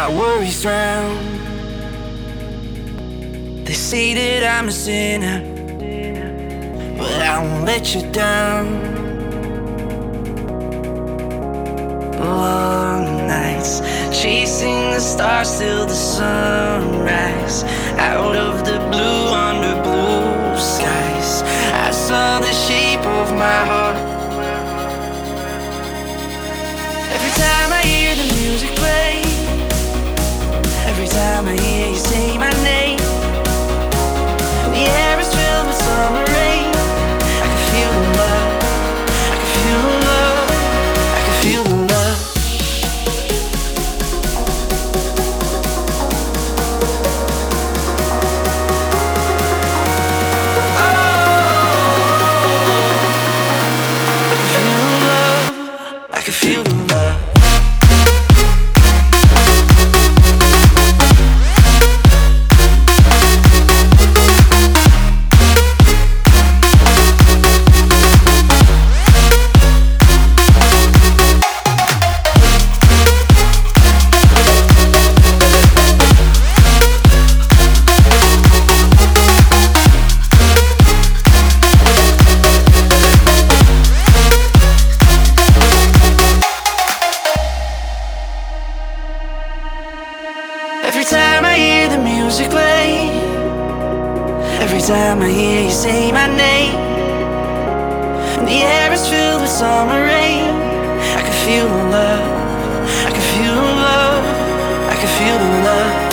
my worries drown. They say that I'm a sinner, but I won't let you down. Long nights, chasing the stars till the sunrise. Out of the blue, under blue skies, I saw the shape of my heart. Every time I hear the music play, every time I hear you say my name, the air is filled with summer rain. I can feel the love, I can feel the love, I can feel the love. I can feel the love. Every time I hear the music play, every time I hear you say my name, the air is filled with summer rain. I can feel the love, I can feel the love, I can feel the love.